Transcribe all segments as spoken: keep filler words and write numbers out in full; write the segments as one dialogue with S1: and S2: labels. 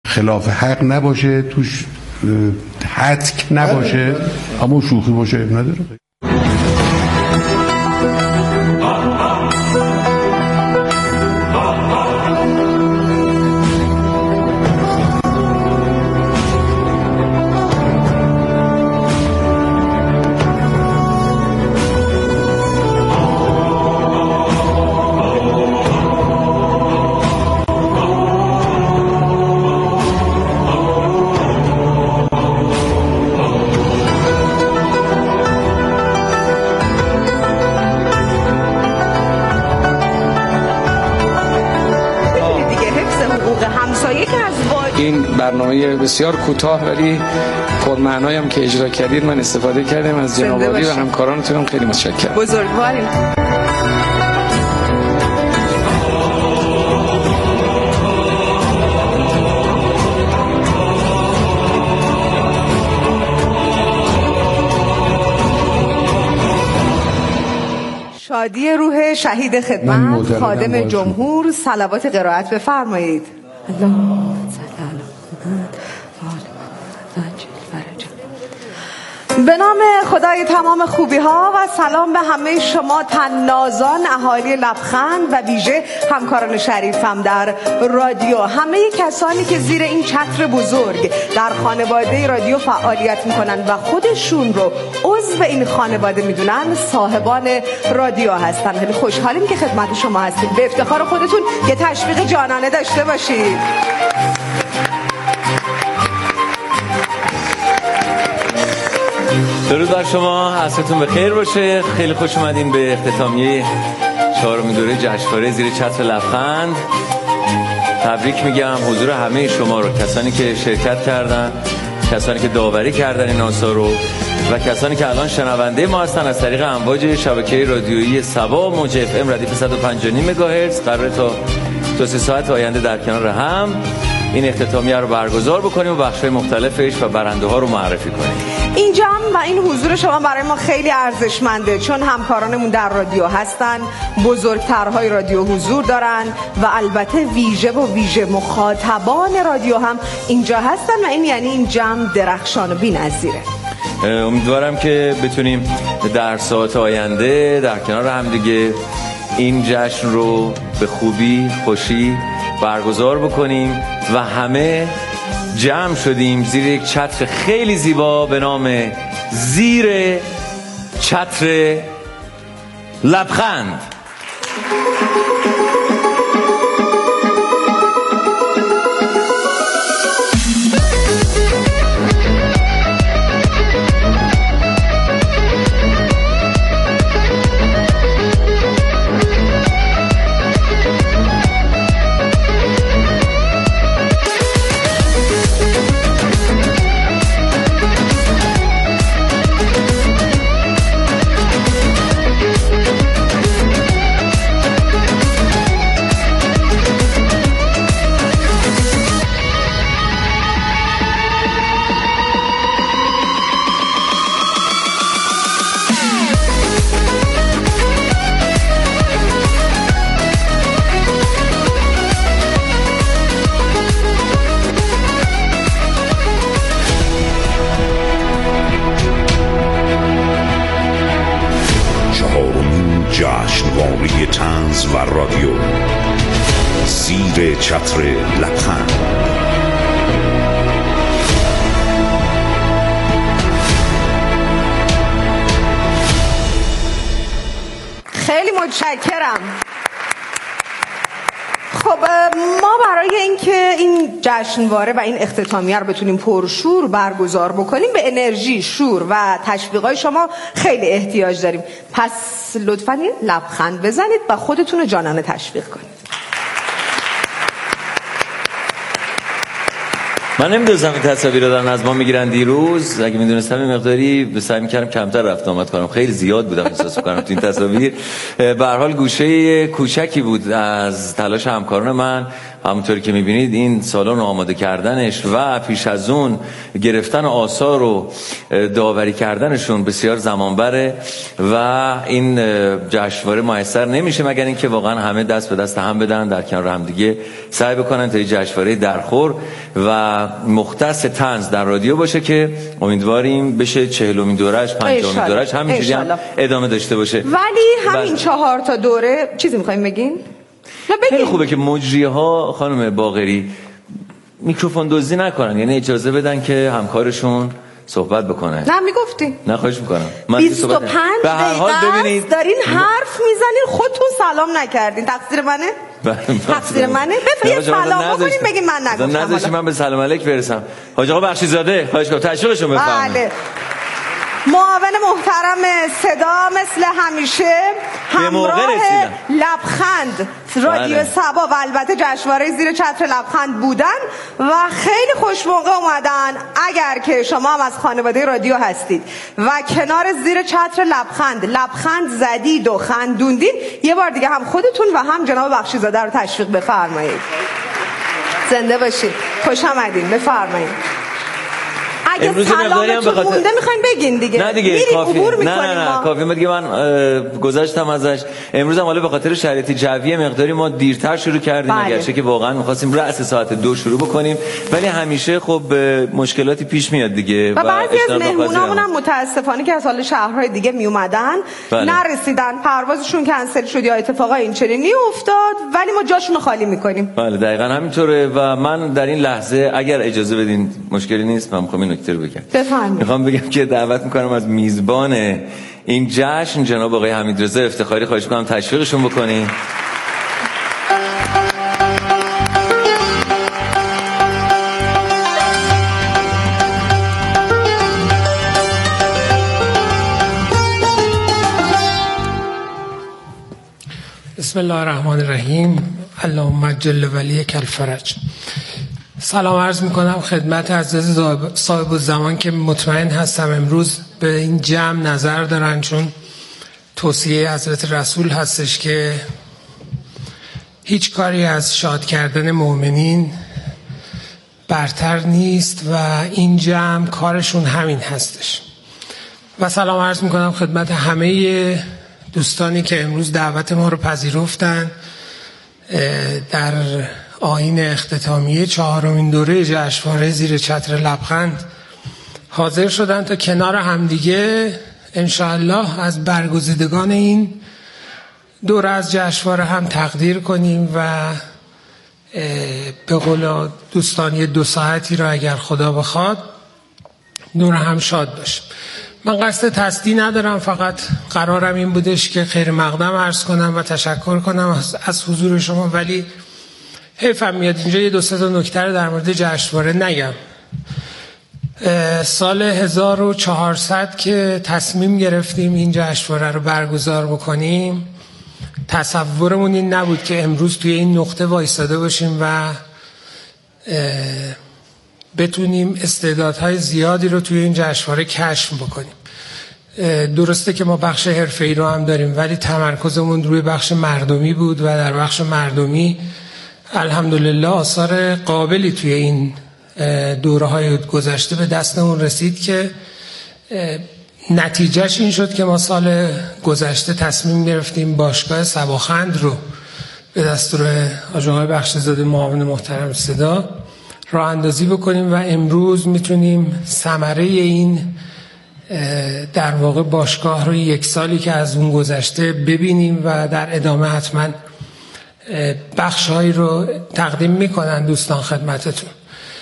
S1: خلاف حق نباشه، توش حتک نباشه، اما شوخی باشه نداره.
S2: این برنامه بسیار کوتاه ولی پرمعنایی هم که اجرا کردید من استفاده کردم از جناب عالی و همکارانتون. خیلی متشکرم.
S3: بزرگواریم. شادی روح شهید خدمت خادم جمهور، صلوات قرائت بفرمایید. به نام خدای تمام خوبی ها و سلام به همه شما طنازان اهالی لبخند و ویژه همکاران شریفم در رادیو، همه کسانی که زیر این چتر بزرگ در خانواده رادیو فعالیت میکنن و خودشون رو عضو این خانواده میدونن، صاحبان رادیو هستن. خیلی خوشحالیم که خدمت شما هستیم. به افتخار خودتون یه تشویق جانانه داشته باشید.
S4: درود بر شما، عصرتون بخیر باشه. خیلی خوش اومدین به اختتامیه چهارمین دوره جشنواره زیر چتر لبخند. تبریک میگم حضور همه شما رو، کسانی که شرکت کردن، کسانی که داوری کردن این آثار رو و کسانی که الان شنونده ما هستن از طریق امواج شبکه رادیویی سبا موج اف ام ردیف صد و پنج و نیم مگاهرتز. قراره تا دو سه ساعت آینده در کنار هم این اختتامیه رو برگزار بکنیم و بخش‌های مختلفش و برنده ها رو معرفی کنیم.
S3: این جمع و این حضور شما برای ما خیلی ارزشمنده، چون همکارانمون در رادیو هستن، بزرگترهای رادیو حضور دارن و البته ویژه و ویژه مخاطبان رادیو هم اینجا هستن و این یعنی این جمع درخشان و بی‌نظیره.
S4: امیدوارم که بتونیم در ساعت آینده در کنار هم دیگه این جشن رو به خوبی، خوشی برگزار بکنیم و همه جمع شدیم زیر یک چتر خیلی زیبا به نام زیر چتر لبخند.
S5: جشنواره طنز و رادیو زیر چتر لبخند.
S3: خیلی متشکرم. خب ما برای اینکه این جشنواره و این اختتامیه رو بتونیم پرشور برگزار بکنیم به انرژی، شور و تشویقای شما خیلی احتیاج داریم. پس لطفاً یه لبخند بزنید و خودتون رو جانانه تشویق کنید.
S4: من نمیدونستم این تصاویر رو دارن از ما میگیرن دیروز. اگه میدونستم این مقداری به سعی میکردم کمتر رفت آمد کنم. خیلی زیاد بودم احساس میکنم تو این تصاویر. به هر حال گوشه کوچکی بود از تلاش همکاران من همونطوری که میبینید این سالن آماده کردنش و پیش از اون گرفتن آثار و داوری کردنشون بسیار زمان بره و این جشنواره میسر نمیشه مگر اینکه واقعا همه دست به دست هم بدن، در کنار هم دیگه سعی بکنن تا این جشنواره درخور و مختص طنز در رادیو باشه که امیدواریم بشه چهلمین دورهش، پنجمین دورهش همینجوری هم ادامه داشته باشه.
S3: ولی همین چهار تا دوره چیزی می‌خوایم بگین؟
S4: خیلی خوبه که مجری‌ها خانم باقری میکروفون دزدی نکنن، یعنی اجازه بدن که همکارشون صحبت بکنن.
S3: نه میگفتی؟
S4: نه خواهش میکنم.
S3: بیست و پنج
S4: به هر حال ببینید
S3: دارین حرف میزنین خودتون سلام نکردین. تقصیر منه؟ تقصیر منه؟ بفرمایید سلام بکنین بگین من نگفتم.
S4: نذاشتین من به سلام علیک برسم. حاج آقا بخشی‌زاده خواهش کنم تشویقشون بفرمایید.
S3: بله. معاون محترم صدا مثل همیشه همراه لبخند رادیو
S4: بله.
S3: سبا و البته جشنواره زیر چتر لبخند بودن و خیلی خوش موقع اومدن. اگر که شما هم از خانواده رادیو هستید و کنار زیر چتر لبخند لبخند زدید و خندوندید، یه بار دیگه هم خودتون و هم جناب بخشی‌زاده رو تشویق بفرمایید. زنده باشید، خوش آمدین، بفرمایید. اگه سلامتون بخاطر... مونده میخوایم بگین دیگه.
S4: نه دیگه کافی. نه نه نه کافی. ما دیگه من گذاشتم ازش. امروز هم حالا به خاطر شرایط جوی مقداری ما دیرتر شروع کردیم،
S3: بله.
S4: اگرچه که واقعا می‌خواستیم رأس ساعت دو شروع بکنیم، ولی همیشه خب مشکلاتی پیش میاد دیگه
S3: و, و بعضی از مهمونامون هم متاسفانه که از حال شهرهای دیگه می اومدن بله. نرسیدن، پروازشون کنسل شد یا اتفاقای این چنینی افتاد، ولی ما جاشون رو خالی می‌کنیم.
S4: بله دقیقاً همینطوره و من در این لحظه اگر اجازه بدین مشکلی نیست، من می‌خوام نکته رو بگم.
S3: بفرمایید.
S4: میخوام بگم که دعوت میکنم از میزبان این جشن جناب آقای حمیدرضا افتخاری، خواهش میکنم تشویقشون بکنین.
S6: بسم الله الرحمن الرحیم. اللهم جل ولیک الفرج. سلام عرض میکنم خدمت عزیز صاحب الزمان که مطمئن هستم امروز به این جمع نظر دارن، چون توصیه حضرت رسول هستش که هیچ کاری از شاد کردن مؤمنین برتر نیست و این جمع کارشون همین هستش. و سلام عرض میکنم خدمت همه دوستانی که امروز دعوت ما رو پذیرفتن در آیین اختتامیه چهارمین دوره جشنواره زیر چتر لبخند حاضر شدن تا کنار همدیگه انشاءالله از برگزیدگان این دوره از جشنواره هم تقدیر کنیم و به قول دوستان یه دو ساعتی رو اگر خدا بخواد دوره هم شاد باشیم. من قصد تصدیح ندارم، فقط قرارم این بودش که خیر مقدم عرض کنم و تشکر کنم از, از حضور شما، ولی حیفم میاد اینجا یه دو سه تا نکته رو در مورد جشنواره نگم. سال هزار و چهارصد که تصمیم گرفتیم این جشنواره رو برگزار بکنیم، تصورمون این نبود که امروز توی این نقطه وایساده باشیم و بتونیم استعدادهای زیادی رو توی این جشنواره کشف بکنیم. درسته که ما بخش حرفه‌ای رو هم داریم، ولی تمرکزمون روی بخش مردمی بود و در بخش مردمی الحمدلله آثار قابلی توی این دوره‌های گذشته به دستمون رسید که نتیجهش این شد که ما سال گذشته تصمیم گرفتیم باشگاه سباخند رو به دستور آقای بخشی‌زاده معاون محترم صدا راه اندازی بکنیم و امروز میتونیم ثمره این در واقع باشگاه رو یک سالی که از اون گذشته ببینیم و در ادامه حتما بخش‌هایی رو تقدیم میکنن دوستان خدمتتون.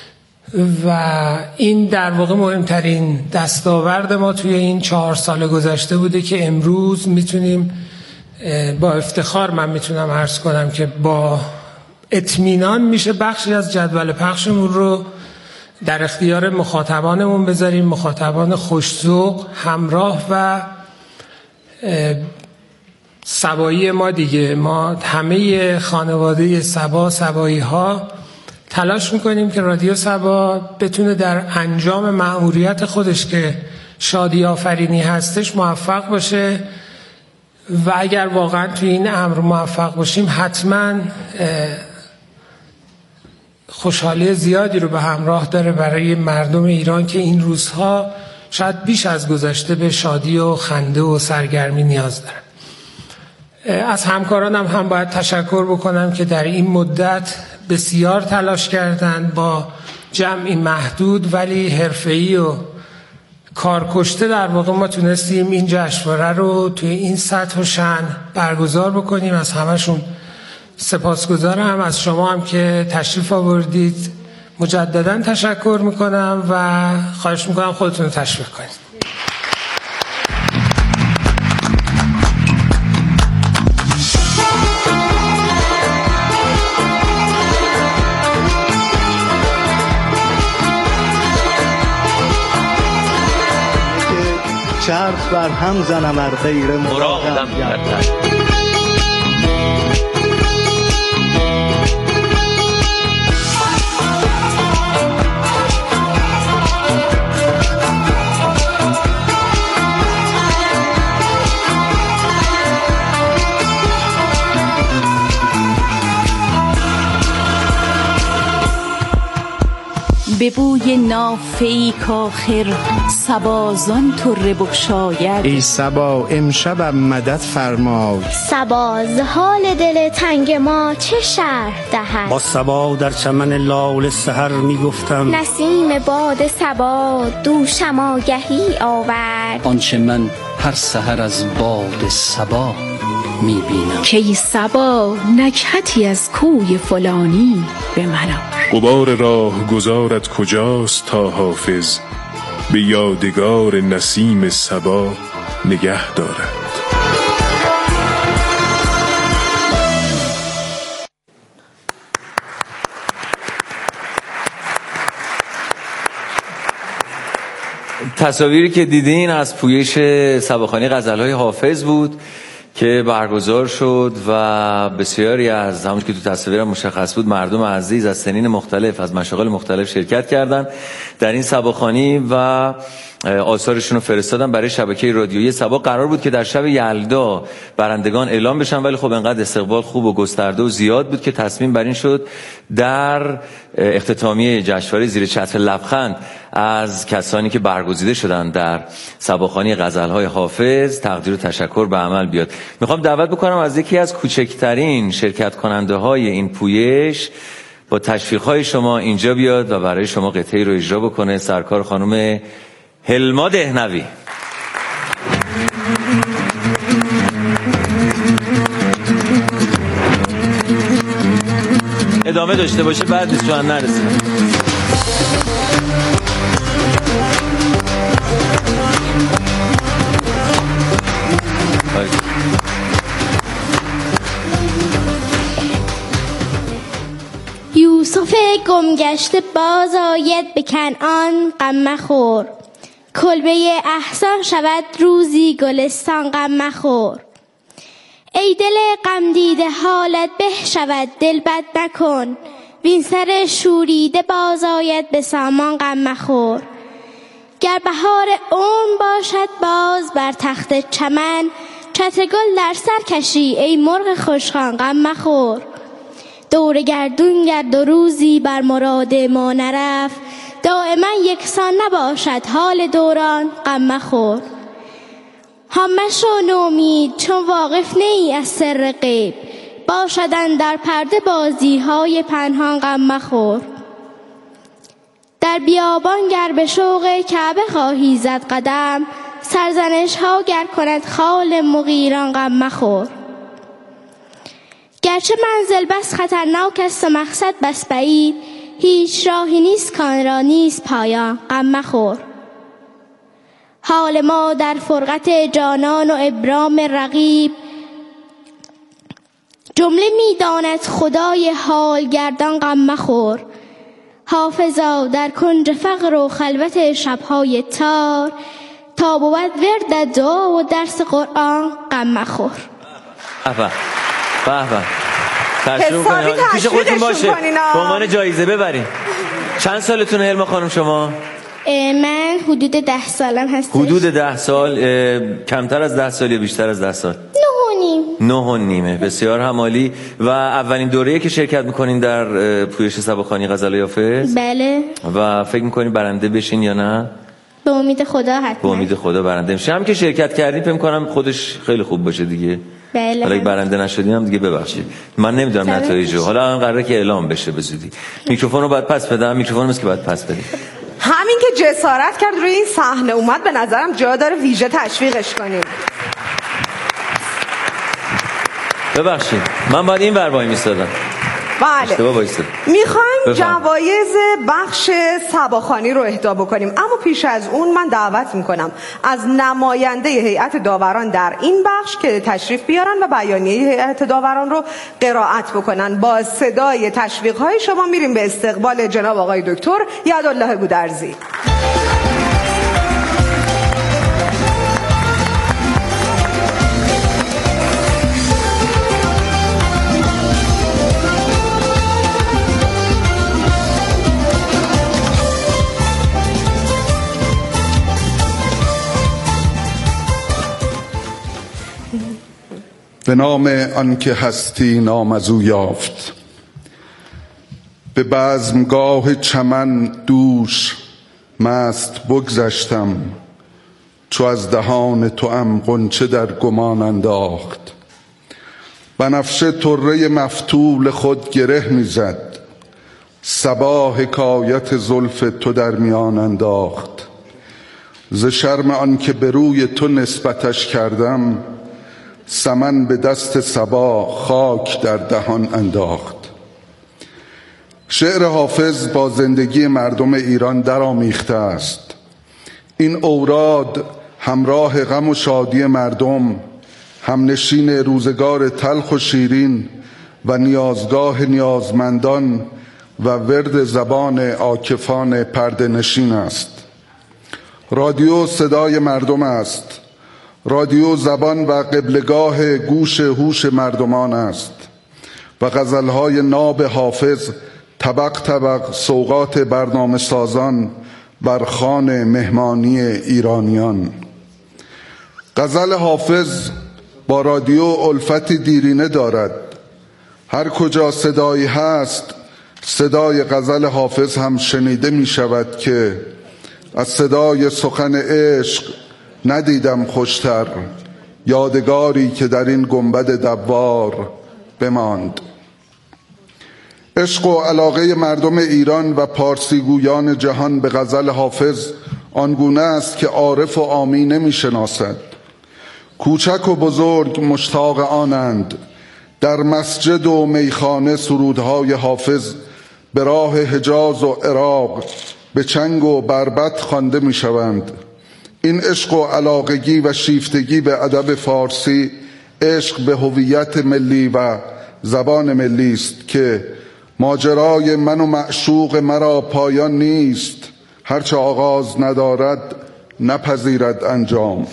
S6: و این در واقع مهمترین دستاورد ما توی این چهار سال گذشته بوده که امروز میتونیم با افتخار من میتونم عرض کنم که با اطمینان میشه بخشی از جدول پخشمون رو در اختیار مخاطبانمون بذاریم، مخاطبان خوش‌ذوق همراه و سبایی ما دیگه. ما همه خانواده سبا سبایی ها تلاش میکنیم که رادیو سبا بتونه در انجام مأموریت خودش که شادی آفرینی هستش موفق باشه و اگر واقعا توی این امر موفق باشیم حتما خوشحالی زیادی رو به همراه داره برای مردم ایران که این روزها شاید بیش از گذشته به شادی و خنده و سرگرمی نیاز دارن. از همکارانم هم باید تشکر بکنم که در این مدت بسیار تلاش کردند، با جمعی محدود ولی حرفه‌ای و کارکشته در واقع ما تونستیم این جشنواره رو توی این سطح و شأن برگزار بکنیم. از همشون سپاسگزارم. از شما هم که تشریف آوردید مجددا تشکر میکنم و خواهش میکنم خودتون رو تشویق کنید.
S7: چرخ بر هم زنم ار غیر مرادم گردد.
S8: به بوی نافه‌ای کآخر صبا زان طره بگشاید.
S9: ای صبا امشبم مدد فرمای.
S10: صبا ز حال دل تنگ ما چه شرح دهد.
S11: با صبا در چمن لاله سحر می گفتم،
S10: نسیم باد صبا دوشم آگهی آورد.
S12: آنچه من هر سحر از باد صبا می بینم.
S8: که ای صبا نکهتی از کوی فلانی به من آور.
S13: غبار راه گذارت کجاست تا حافظ به یادگار نسیم صبا نگه دارد.
S4: تصاویری که دیدین از پویش سباخوانی غزل‌های حافظ بود که برگزار شد و بسیاری از همون که تو تصویر مشخص بود مردم عزیز از سنین مختلف از مشاغل مختلف شرکت کردند در این سباخوانی و آثارشون رو فرستادن برای شبکه رادیویی سبا. قرار بود که در شب یلدا برندگان اعلام بشن، ولی خب انقدر استقبال خوب و گسترده و زیاد بود که تصمیم بر این شد در اختتامیه جشنواره زیر چتر لبخند از کسانی که برگزیده شدن در سباخوانی غزل‌های حافظ تقدیر و تشکر به عمل بیاد. میخوام دعوت بکنم از یکی از کوچکترین شرکت کننده های این پویش با تشویق‌های شما اینجا بیاد و برای شما قطعه‌ای رو اجرا بکنه. سرکار خانم هلما دهنوی. ادامه داشته باشه بعد نیست چون نرسیدم.
S10: یوسف گمگشته باز آید به کنعان غم مخور. کلبه احسان شود روزی گلستان غم مخور. ای دل غم دیده حالت به شود دل بد نکن. وین سر شوریده باز آید به سامان غم مخور. گر بهار عمر باشد باز بر تخت چمن چتر گل در سر کشی ای مرغ خوشخوان غم مخور. دور گردون گرد و روزی بر مراد ما نرفت دائما یکسان نباشد حال دوران غم مخور. هم مشو نومید چون واقف نیی از سر غیب باشدن در پرده بازی های پنهان غم مخور. در بیابان گر به شوق کعبه خواهی زد قدم سرزنش ها گر کند خال مغیران غم مخور. گرچه منزل بس خطرناک است و مقصد بس بعید هیچ راهی نیست کان را نیست پایان غم مخور. حال ما در فرقت جانان و ابرام رقیب جمله میداند خدای حال گردان غم مخور. حافظا در کنج فقر و خلوت شبهای تار تا بود ورد دعا و درس قرآن غم مخور.
S4: به به تشریف کنید پیش خودتون باشه به عنوان جایزه ببرین. چند سالتونه هلما خانم شما؟
S10: من حدود ده سالم هستش.
S4: حدود ده سال. کمتر از ده سال یا بیشتر از ده سال؟
S10: نه و نیم.
S4: نه و نیمه. بسیار همالی. و اولین دوره‌ای که شرکت میکنین در پویش سباخوانی غزل حافظ؟
S10: بله.
S4: و فکر میکنین برنده بشین یا نه؟
S10: به امید خدا حتما.
S4: به امید خدا برنده میشه. هم که شرکت کردین فکر میکنم خودش خیلی خوب باشه دیگه.
S10: بله.
S4: حالا اگه برنده نشدین هم دیگه ببخشید، من نمیدونم نتایجو، حالا قراره که اعلام بشه به زودی. میکروفون رو باید پس بدم. میکروفون است که باید پس بدیم.
S3: همین که جسارت کرد روی این صحنه اومد، به نظرم جا داره ویژه تشویقش کنیم.
S4: ببخشید من باید این ور وای میستادم.
S3: بله. میخوایم جوایز بخش سباخوانی رو اهدا بکنیم، اما پیش از اون من دعوت میکنم از نماینده هیئت داوران در این بخش که تشریف بیارن و بیانیه هیئت داوران رو قرائت بکنن. با صدای تشویق های شما میریم به استقبال جناب آقای دکتر یدالله گودرزی.
S14: به نام آنکه هستی نام از او یافت، به بزمگاه چمن دوش مست بگذشتم، چو از دهان توام غنچه در گمان انداخت. بنفشه طره مفتول خود گره میزد، صبا حکایت زلف تو در میان انداخت. ز شرم آنکه به روی تو نسبتش کردم، سمن به دست صبا خاک در دهان انداخت. شعر حافظ با زندگی مردم ایران درآمیخته است. این اوراد همراه غم و شادی مردم، همنشین روزگار تلخ و شیرین و نیازگاه نیازمندان و ورد زبان عاکفان پرده نشین است. رادیو صدای مردم است. رادیو زبان و قبلگاه گوش هوش مردمان است و غزلهای ناب حافظ طبق طبق سوغات برنامه سازان بر خوان مهمانی ایرانیان. غزل حافظ با رادیو الفتی دیرینه دارد. هر کجا صدایی هست صدای غزل حافظ هم شنیده می شود که از صدای سخن عشق ندیدم خوشتر، یادگاری که در این گنبد دوار بماند. عشق و علاقه مردم ایران و پارسیگویان جهان به غزل حافظ آنگونه است که عارف و عامی نمی شناسد. کوچک و بزرگ مشتاق آنند. در مسجد و میخانه سرودهای حافظ به راه حجاز و عراق به چنگ و بربط خوانده می شوند. این عشق و علاقگی و شیفتگی به ادب فارسی عشق به هویت ملی و زبان ملی است که ماجرای من و معشوق مرا پایان نیست، هرچه آغاز ندارد نپذیرد انجام.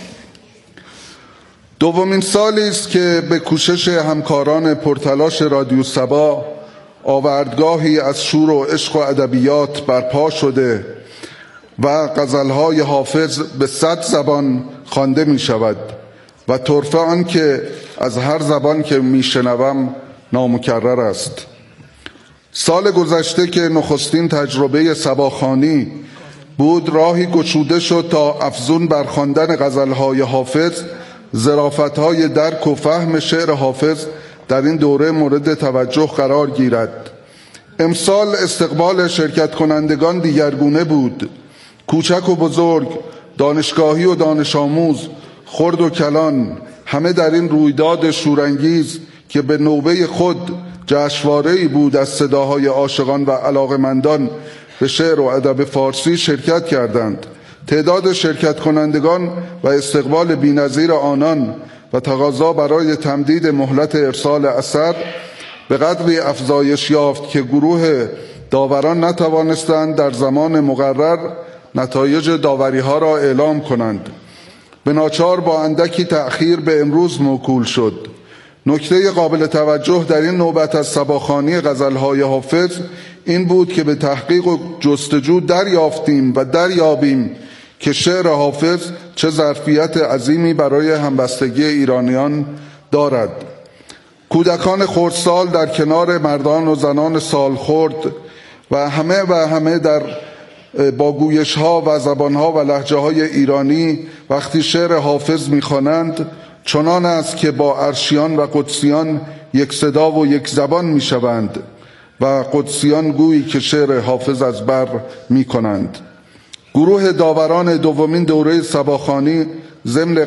S14: دومین سالی است که به کوشش همکاران پرتلاش رادیو صبا آوردگاهی از شور و عشق و ادبیات برپا شده و غزلهای حافظ به صد زبان خوانده می شود و طرفه آن که از هر زبان که می شنوم نامکرر است. سال گذشته که نخستین تجربه سباخوانی بود، راهی گشوده شد تا افزون بر خواندن غزلهای حافظ ظرافت‌های درک و فهم شعر حافظ در این دوره مورد توجه قرار گیرد. امسال استقبال شرکت کنندگان دیگرگونه بود. کوچک و بزرگ، دانشگاهی و دانش آموز، خرد و کلان، همه در این رویداد شورانگیز که به نوبه خود جشنواره‌ای بود از صداهای عاشقان و علاقمندان به شعر و ادب فارسی شرکت کردند. تعداد شرکت کنندگان و استقبال بی‌نظیر آنان و تقاضا برای تمدید مهلت ارسال اثر به قدری افزایش یافت که گروه داوران نتوانستند در زمان مقرر نتایج داوری ها را اعلام کنند. به ناچار با اندکی تأخیر به امروز موکول شد. نکته قابل توجه در این نوبت از سباخوانی غزلهای حافظ این بود که به تحقیق و جستجو دریافتیم و دریابیم که شعر حافظ چه ظرفیت عظیمی برای همبستگی ایرانیان دارد. کودکان خردسال در کنار مردان و زنان سالخورد و همه و همه در با گویش ها و زبان ها و لهجه های ایرانی وقتی شعر حافظ میخوانند چنان است که با ارشیان و قدسیان یک صدا و یک زبان میشوند و قدسیان گویی که شعر حافظ از بر میکنند. گروه داوران دومین دوره صباخوانی ضمن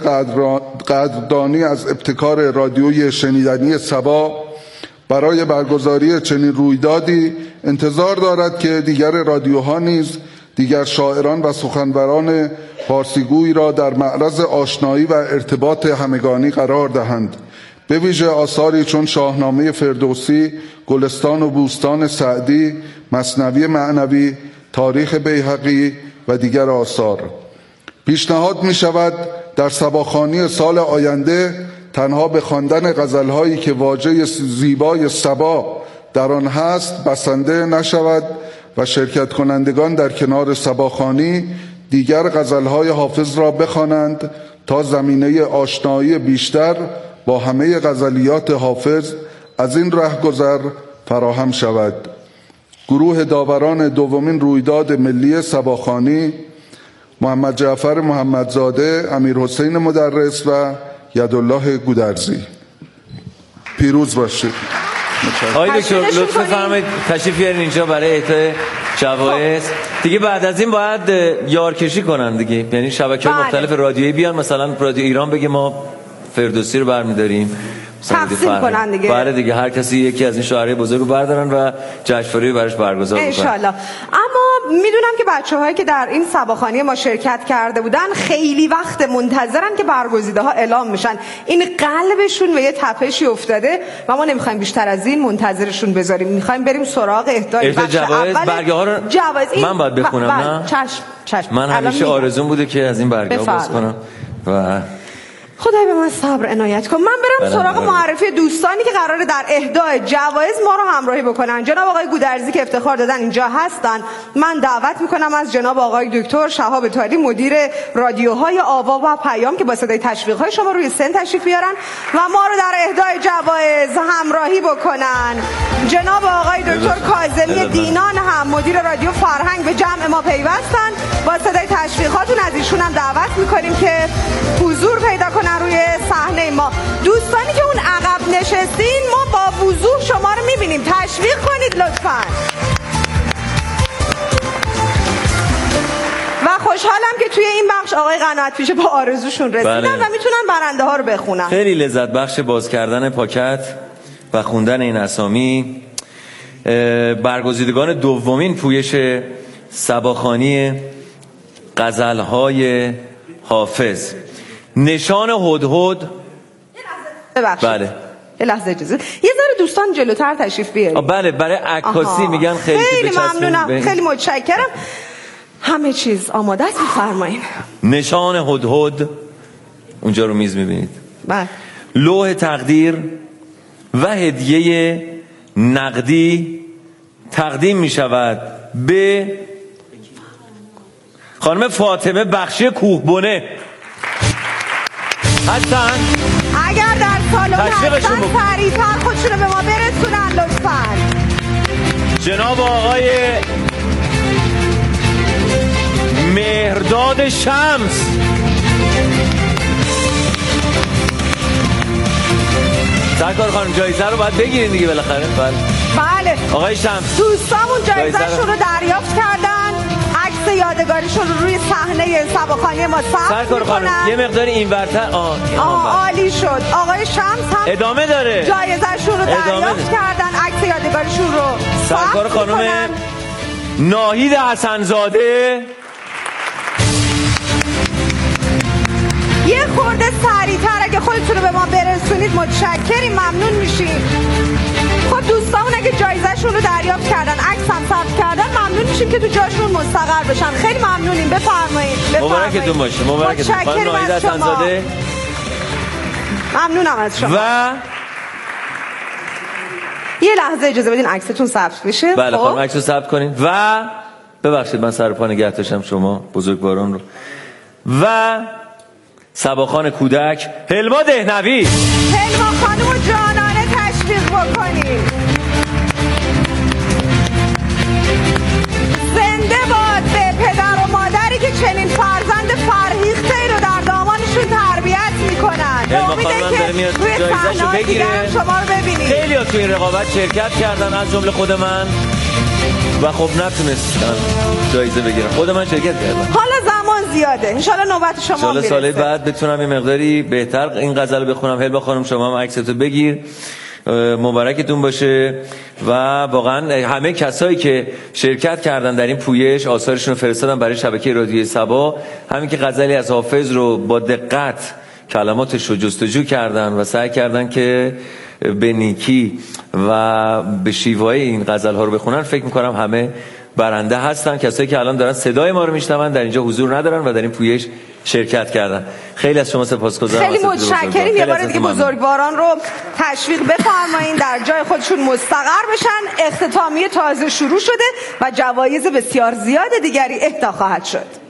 S14: قدردانی از ابتکار رادیویی شنیدنی صبا برای برگزاری چنین رویدادی انتظار دارد که دیگر رادیوها نیز دیگر شاعران و سخنوران فارسیگوی را در معرض آشنایی و ارتباط همگانی قرار دهند، به ویژه آثاری چون شاهنامه فردوسی، گلستان و بوستان سعدی، مثنوی معنوی، تاریخ بیهقی و دیگر آثار. پیشنهاد می شود در صباخوانی سال آینده تنها به خواندن غزلهایی که واژه زیبای صبا در آن هست بسنده نشود و شرکت کنندگان در کنار صباخوانی دیگر غزلهای حافظ را بخوانند تا زمینه آشنایی بیشتر با همه غزلیات حافظ از این رهگذر فراهم شود. گروه داوران دومین رویداد ملی صباخوانی محمد جعفر محمدزاده، امیر حسین مدرس و یدالله گودرزی. پیروز باشید.
S4: آقای دکتر لطفا فرمایید تشریف بیارین اینجا برای اهدای جوایز. دیگه بعد از این باید یارکشی کنن دیگه، یعنی شبکه‌های مختلف رادیویی بیان، مثلا رادیو ایران بگه ما فردوسی رو برمی‌داریم،
S3: تقسیم کنن دیگه.
S4: بله دیگه، هر کسی یکی از این شاعرای بزرگ رو بردارن و جشنواره براش برگزار کنن
S3: ان شاءالله. اما میدونم که بچه‌هایی که در این صباخوانی ما شرکت کرده بودن خیلی وقت منتظرن که برگزیده ها اعلام میشن. این قلبشون به یه تپشی افتاده و ما نمیخوایم بیشتر از این منتظرشون بذاریم. میخوایم بریم سراغ اهدای بخش
S4: جوایز.
S3: اول.
S4: برگه ها رو
S3: جوایز
S4: من باید بخونم نه؟
S3: چشم چشم.
S4: من همیشه آرزوم بوده که از این برگه ها باز کنم و
S3: خدای به من صبر عنایت کن. من برم سراغ معرفی دوستانی که قراره در اهدای جوایز ما رو همراهی بکنن. جناب آقای گودرزی که افتخار دادن اینجا هستن. من دعوت میکنم از جناب آقای دکتر شهاب تالی مدیر رادیوهای آوا و پیام که با صدای تشویق های شما روی سن تشریف بیارن و ما رو در اهدای جوایز همراهی بکنن. جناب آقای دکتر کاظمی دینان هم مدیر رادیو فرهنگ به جمع ما پیوستن. با صدای تشویقاتون از ایشون هم دعوت میکنیم که حضور پیدا کنن روی صحنه ما. دوستانی که اون عقب نشستین ما با وضوح شما رو میبینیم، تشویق کنید لطفاً. و خوشحالم که توی این بخش آقای قناعت پیشه با آرزوشون رسیدن بله. و میتونن برنده ها رو بخونن.
S4: خیلی لذت بخش باز کردن پاکت و خوندن این اسامی. برگزیدگان دومین پویش صباخوانی غزل‌های حافظ، نشان هدهد.
S3: ببخشید
S4: بله
S3: یه لحظه اجازه، یه ذره دوستان جلوتر تشریف بیارید.
S4: بله برای عکاسی میگن خیلی
S3: خیلی ممنونم، خیلی متشکرم. همه چیز آماده است، بفرمایید.
S4: نشان هدهد اونجا رو میز میبینید.
S3: بله.
S4: لوح تقدیر و هدیه نقدی تقدیم میشود به خانم فاطمه بخشی کوهبونه. هستن؟
S3: اگر در سالن هستن سریع‌تر خودشون رو به ما برسونن لطفاً.
S4: جناب آقای مهرداد شمس، سرکار خانم جایزه رو باید بگیرین دیگه بالاخره. بله
S3: بله
S4: آقای شمس،
S3: دوستامون جایزه‌شون رو دریافت کردن، عکس یادگاریشون رو روی صحنه صباخوانی ما ثبت می‌کنن.
S4: یه مقداری اینورتر. آه
S3: عالی شد. آقای شمس هم
S4: ادامه داره،
S3: جایزه‌شون رو دریافت کردن، عکس یادگاریشون رو
S4: سرکار خانم ناهید حسنزاده.
S3: یه خورده سریع‌تر اگه خودتون رو به ما برسونید متشکریم، ممنون میشیم. خب دوستامون اگه جایزه‌شون رو دریافت کردن، عکس هم ثبت کردن، ممنون میشیم که تو جاشون مستقر بشن. خیلی ممنونیم. بفرمایید.
S4: مبارکتون باشه. مبارکتون.
S3: متشکریم از شما. ممنونم از شما.
S4: و
S3: یه لحظه اجازه بدین عکستون ثبت بشه.
S4: بله خانم عکسو ثبت کنین. و ببخشید من سر پا نگه داشتم شما بزرگواران رو. و صباخوان کودک هلما دهنوی.
S3: هلما خانم جانانه تشریف بکنیم. زنده باد به پدر و مادری که چنین فرزند فرهیخته ای رو در دامانشون تربیت میکنن. به امید که روی صحنه‌های دیگه هم شما رو ببینید.
S4: خیلی ها توی این رقابت شرکت کردن از جمله خود من و خب نتونستم جایزه بگیرم. خود من شرکت کردم.
S3: حالا زمان زیاده، انشالله نوبت شما
S4: انشالله
S3: میرسه.
S4: سال بعد بتونم این مقداری بهتر این غزل رو بخونم. هلبا خانم شما هم عکستو بگیر، مبارکتون باشه. و واقعا همه کسایی که شرکت کردن در این پویش آثارشون رو فرستادن برای شبکه رادیوی صبا. همین که غزلی از حافظ رو با دقت کلماتش رو جستجو کردن و سعی کردن که به نیکی و به شیوای این غزل ها رو بخونن، فکر میکنم همه برنده هستن. کسایی که الان دارن صدای ما رو میشنون در اینجا حضور ندارن و در این پویش شرکت کردن. خیلی از شما سپاسگزارم.
S3: خیلی متشکریم. یه بار دیگه بزرگواران رو تشویق بفرمایین در جای خودشون مستقر بشن. اختتامیه تازه شروع شده و جوایز بسیار زیاد دیگری اهدا خواهد شد.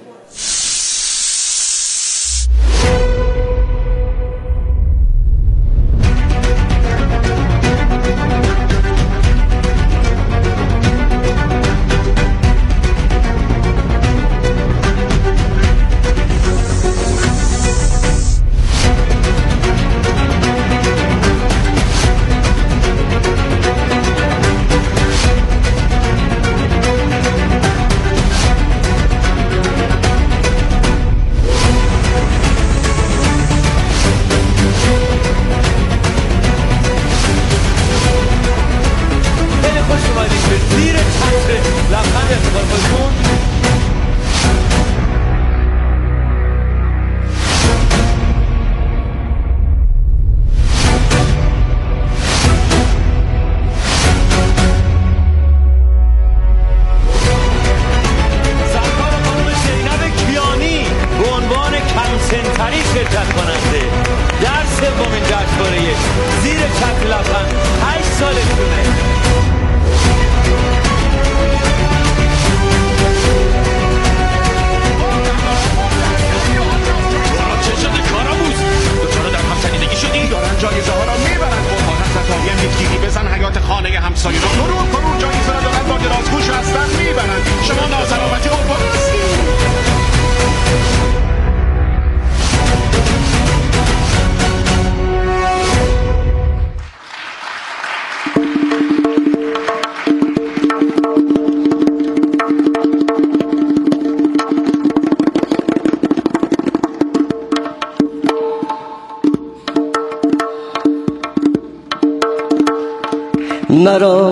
S15: مرا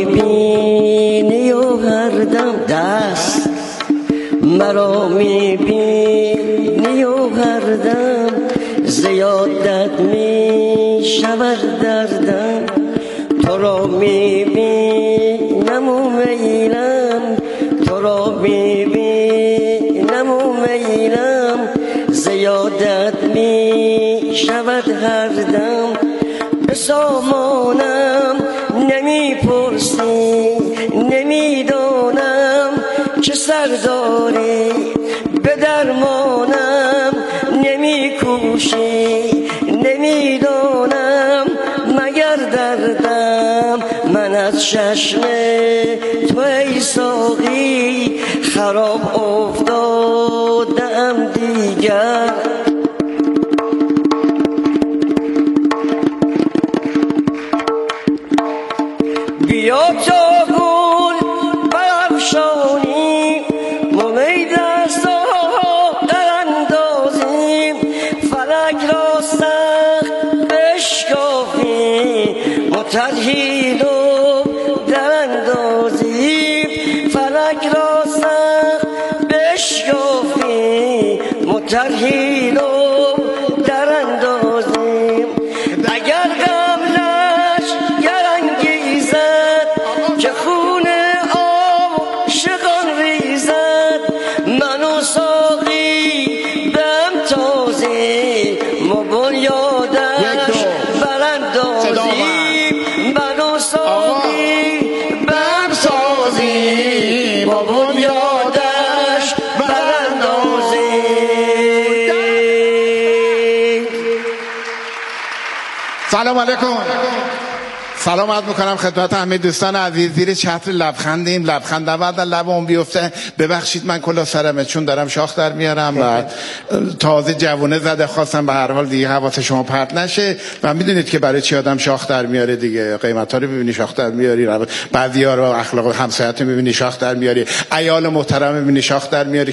S15: میبینی و هر دم دست مرا میبینی و هر دم زیادت میشود دردم تو را میبینم و میلم تو را میبینم و میلم زیادت میشود هر دم به سامانم نمیپرسی نمیدانم چه سر داری به درمانم نمیکوشی نمیدانم مگر دردم من از چشم تو ای ساقی خراب افتادم دیگر بیا تا گل برافشانی ممی دست‌ها اندازیم فلک را سخت بشکافیم متحد و در اندازیم فلک را سخت بشکافیم متحد و در اندازیم اگر قبلش که خون عاشقان ریزد من و ساقی بهم تازی مبل یادش براندازیم من و ساقی بهم تازی مبل یادش براندازیم.
S16: سلام علیکم. سلام عرض میکنم خدمت همه دوستان عزیز. زیر چتر لبخندیم، لبخند بعد لبم بیفته. ببخشید من کلا سرمه چون دارم شاخ در میارم و تازه جوونه زده، خواستم به هر حال دیگه حواس شما پرت نشه و میدونید که برای چی آدم شاخ در میاره دیگه. قیمتا رو میبینی شاخ در میاری، بعضیا رو اخلاق همسایت میبینی شاخ در میاری، عیال محترم میبینی شاخ در میاری.